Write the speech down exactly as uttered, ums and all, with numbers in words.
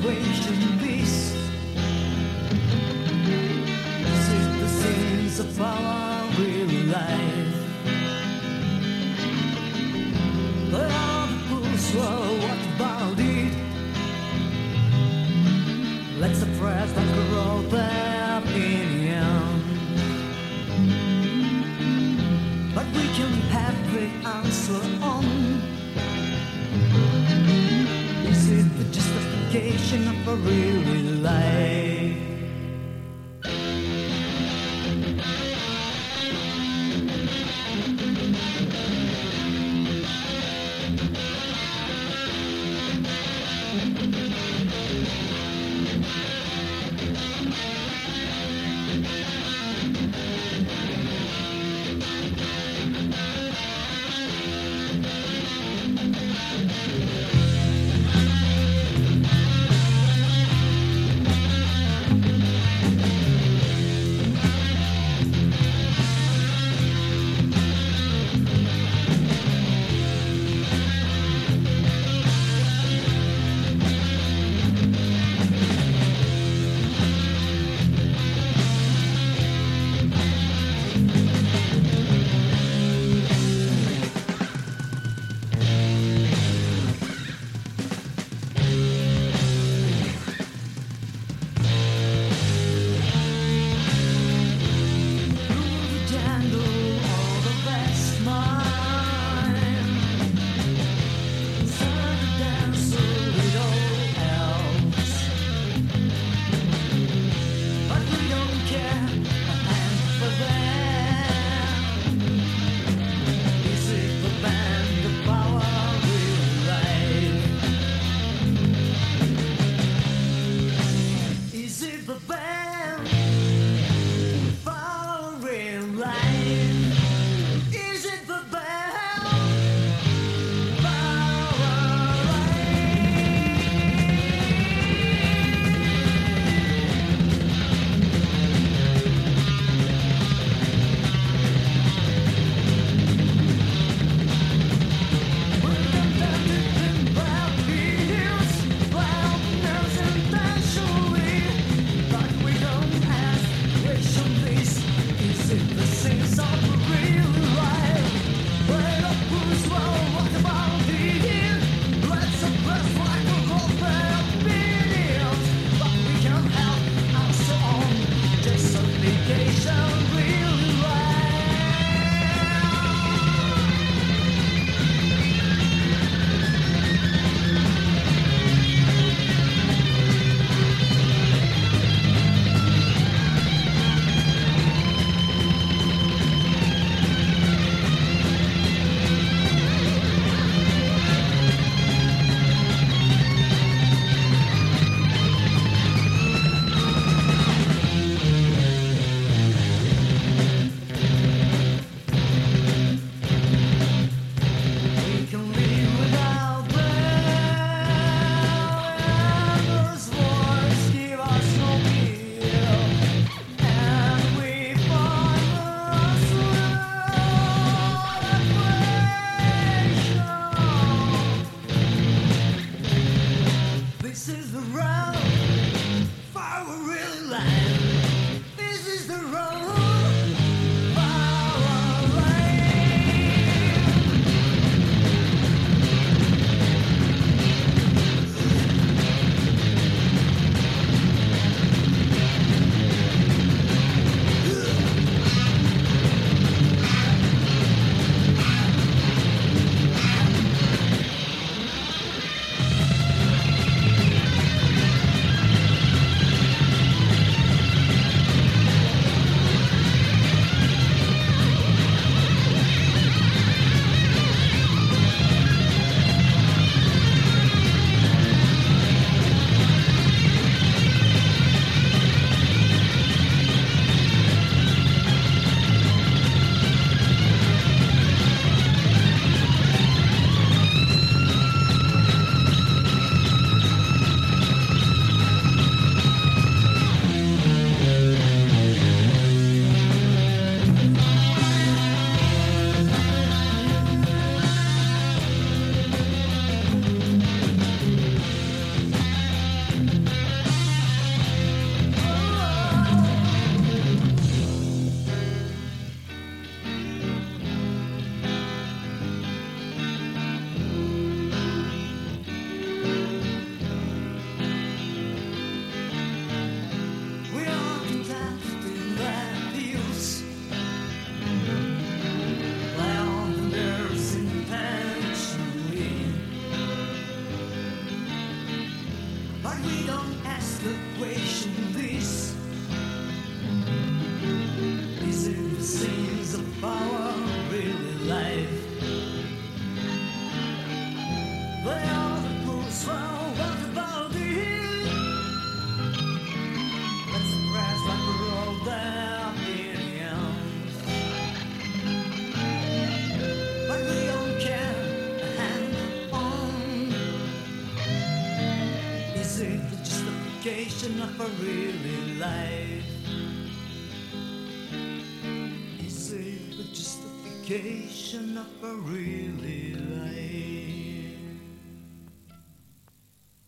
generation peace. This is the scenes of our real life. But all the fools, well, what about it? Let's suppress that corrupt opinion. But we can have the answer on, is it the justification of a real life? But we don't ask the question this: is it the sins of our really life? They are the rules, well, what about it? Let's press like a roll there in the end. But we don't care, hang on. Is it the justification of a really life? Is it the justification of a really life?